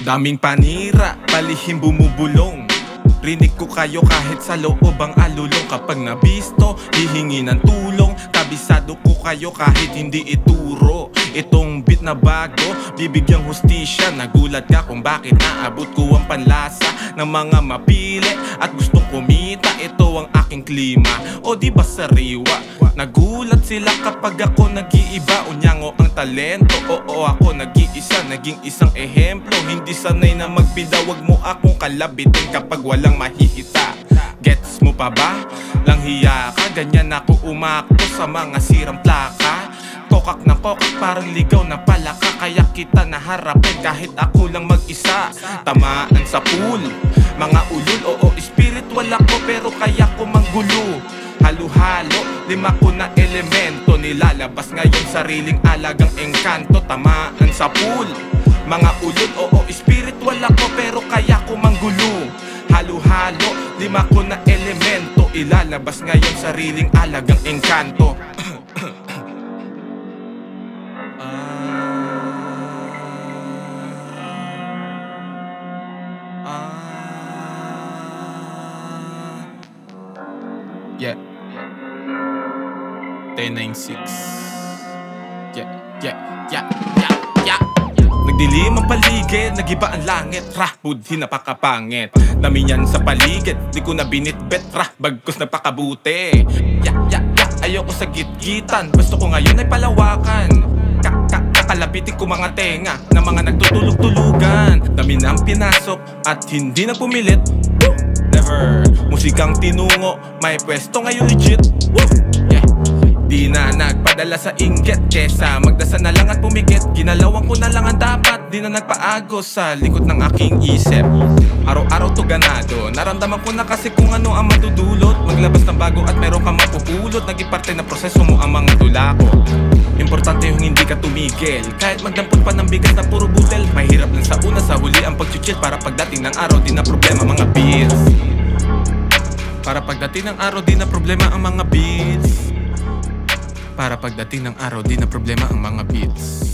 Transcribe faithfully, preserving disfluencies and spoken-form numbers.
Daming panira, palihim bumubulong. Rinig ko kayo kahit sa loob ang alulong. Kapag nabisto, hihingi ng tulong. Kabisado ko kayo kahit hindi ituro. Itong beat na bago, bibigyang hustisya. Nagulat ka kung bakit naabot ko ang panlasa ng mga mapili at gustong kumita. Ito ang aking klima, o di ba sariwa? Nagulat sila kapag ako nag-iiba. Unyango ang talento, oo ako nag-iisa. Naging isang ehemplo, hindi sanay na magbida. Wag mo akong kalabitin kapag walang mahihita. Gets mo pa ba? Lang hiya ka, ganyan ako umakto sa mga sirang plaka. Kokak ng kokak, parang ligaw na pala ka. Kaya kita naharapin kahit ako lang mag-isa. Tamaan sa pool, mga ulul, oo spiritual ako pero kaya ko manggulo. Halo-halo, lima ko na elemento. Nilalabas ngayon sariling alagang engkanto. Tamaan sa pool, mga ulul, oo spiritual ako pero kaya ko manggulo. Halo-halo, lima ko na elemento. Ilalabas ngayon sariling alagang engkanto. Yeah. ten nine six. Yeah, yeah, yeah, yeah, yeah. Nagdilim ang paligid, nagiba ang langit. Rah, budhi napakapangit. Dami yan sa paligid, di ko na binitbet. Rah, bagkos napakabuti. Yeah, yeah, yeah, ayoko sa gitgitan. Gusto ko ngayon ay palawakan. Kakalapitin ko mga tenga na mga nagtutulog-tulugan. Dami na ang pinasok at hindi na pumilit. Woo! Never. Musikang tinungo, may pwesto ngayon legit. Woo! Yeah. Di na nagpadala sa inggit, kesa magdasal na lang at pumigit. Ginalawan ko na lang ang dapat, di na nagpaagos sa likod ng aking isip. Araw-araw to ganado, naramdaman ko na kasi kung ano ang madudulot. Maglabas ng bago at meron kang mapupulot. Naging parte na proseso mo ang mga tula ko. Importante yung hindi ka tumigil, kahit magdampot pa ng bigas na puro butel. Mahirap lang sa una, sa huli ang pagchuchil. Para pagdating ng araw, di na problema mga beats. Para pagdating ng araw, di na problema ang mga beats. Para pagdating ng araw, di na problema ang mga beats.